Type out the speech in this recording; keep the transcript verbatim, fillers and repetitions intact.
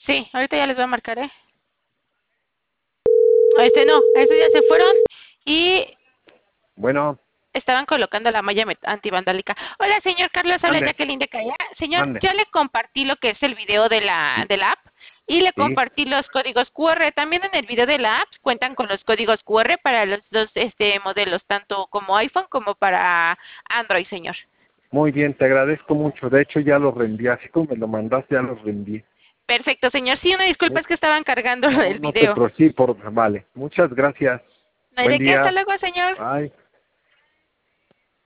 Sí, ahorita ya les voy a marcar, ¿eh? Este no, estos ya se fueron y Bueno, estaban colocando la malla met- antivandálica. Hola, señor Carlos, habla mande, Jacqueline de Calla. Señor, mande. ya le compartí lo que es el video de la, de la app y le Sí, compartí los códigos Q R. También en el video de la app cuentan con los códigos Q R para los dos este, modelos, tanto como iPhone como para Android, señor. muy bien, te agradezco mucho. De hecho, ya los reenvié. Así como me lo mandaste, ya los reenvié. Perfecto, señor. Sí, una disculpa, Mu- es que estaban cargando No, el no te video. pro, sí, por, vale. Muchas gracias. No hay Buen de qué, hasta día. luego, señor. Bye.